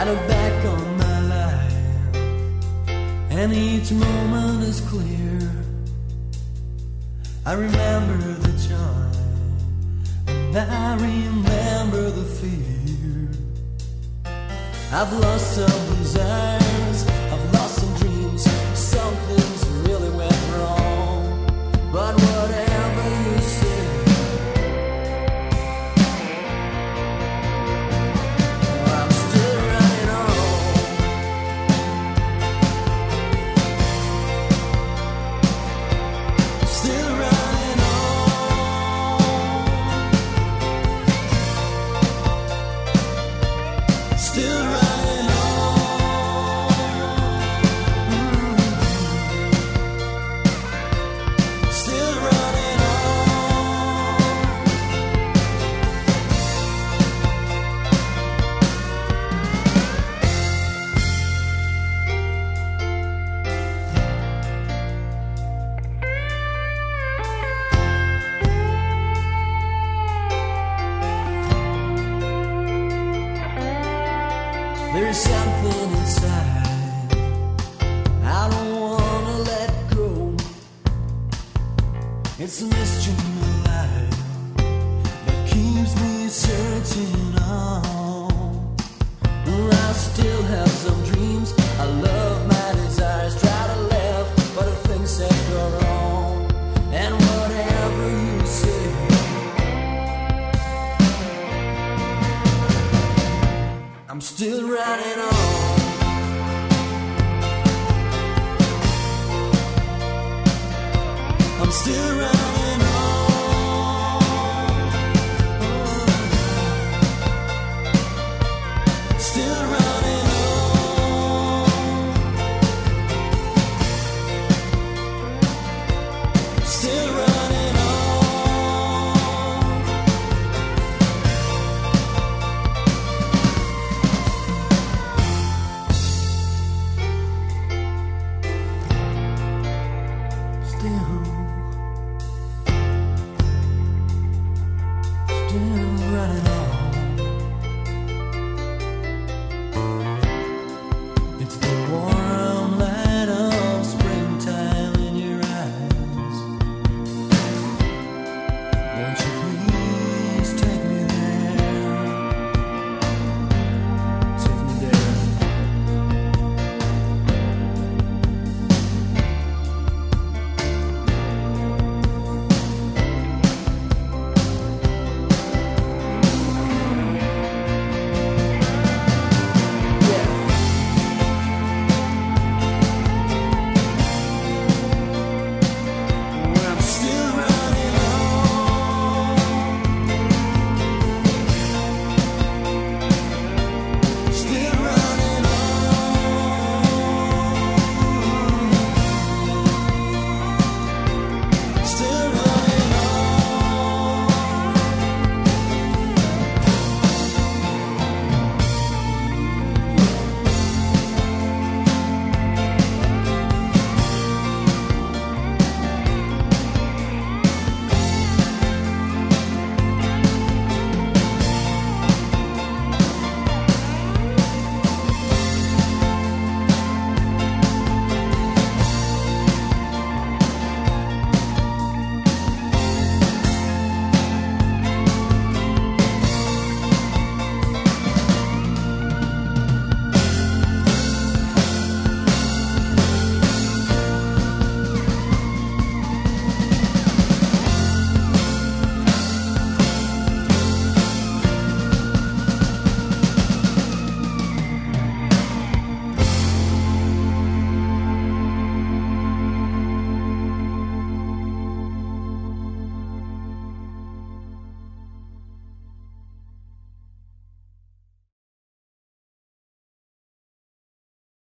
look back on my life, and each moment is clear. I remember the joy, and I remember the fear. I've lost some desires, I've lost some dreams. Some things really went wrong, but whatever you say, I'm still running on. Still running on. Still running on. There's something inside I don't wanna let go. It's a mystery alive that keeps me searching on. I still have some dreams, I love my desires, try to laugh, but the things that go wrong. And whatever you say, I'm still running on. I'm still running on. Still running on.